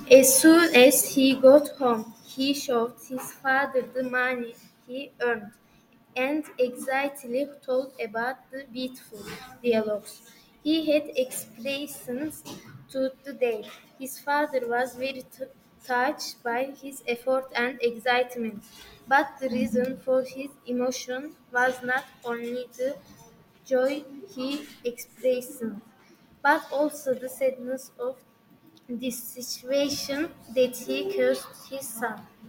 As soon as he got home, he showed his father the money he earned and excitedly told about the beautiful dialogues he had experienced to the day. His father was very touched by his effort and excitement, but the reason for his emotion was not only the joy he experienced, but also the sadness of this situation that he cursed his son.